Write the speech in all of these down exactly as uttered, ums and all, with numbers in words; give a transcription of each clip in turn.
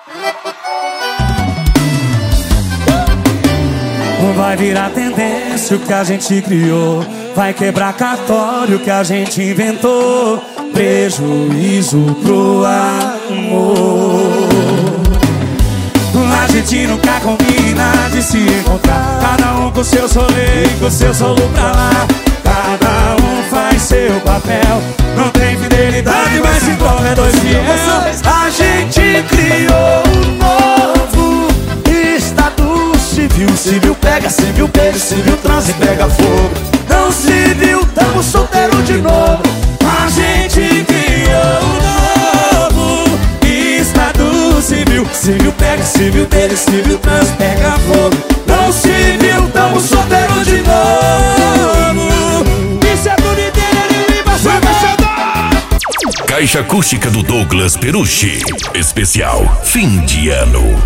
Vai virar tendência o que a gente criou, vai quebrar cartório que a gente inventou. Prejuízo pro amor. A gente nunca combina de se encontrar, cada um com seu solê e com seu solo pra lá. Cada um faz seu papel, não tem fidelidade, mas se prova é dois fiéis. A gente criou um novo estado civil. Civil pega, civil beijo, civil transa e pega fogo. Não civil, tamo solteiro de novo. A gente criou um novo estado civil. Civil pega, civil beijo, civil transa e pega fogo. Não civil, tamo solteiro de novo. Isso é boniteiro e embaixador. Caixa acústica do Douglas Perucci. Especial fim de ano.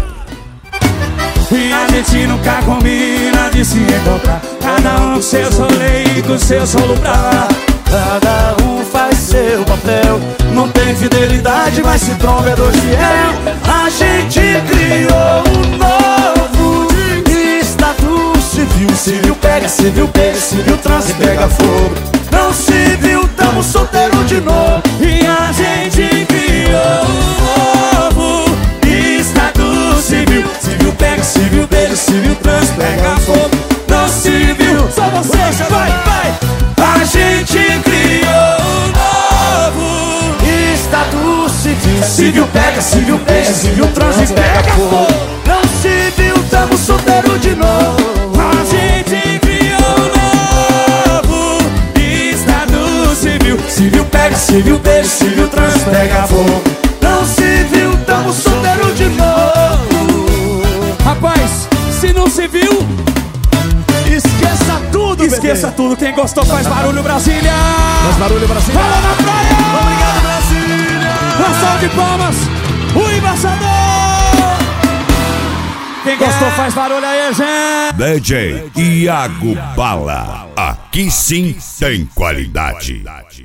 E a gente nunca combina de se encontrar, cada um com seu solê e com seu solo pra lá. Cada um faz seu papel, não tem fidelidade, mas se tromba é dois fiel. A gente criou um novo estado civil. Civil pega, civil beijo, civil transa e pega fogo. Não civil, tamo solteiro de novo. E a gente criou um novo estado civil. Civil pega, civil beijo, civil transa, pega fogo. Não civil, só você, vai, vai. A gente criou um novo estado civil. Civil pega, civil beijo, civil transa e pega fogo. Não civil, tamo solteiro de novo. A gente criou um novo estado civil. Civil pega, civil beijo, civil transa, pega fogo. Não civil, tamo solteiro de novo. Rapaz, se não se viu, esqueça tudo, esqueça bebê. tudo. Quem gostou faz barulho, Brasília. Faz barulho, Brasília. Fala na praia. Obrigado, Brasília. Uma salva de palmas, o embaixador. Quem gostou faz barulho aí, gente. D J Iago Bala. Aqui sim tem qualidade.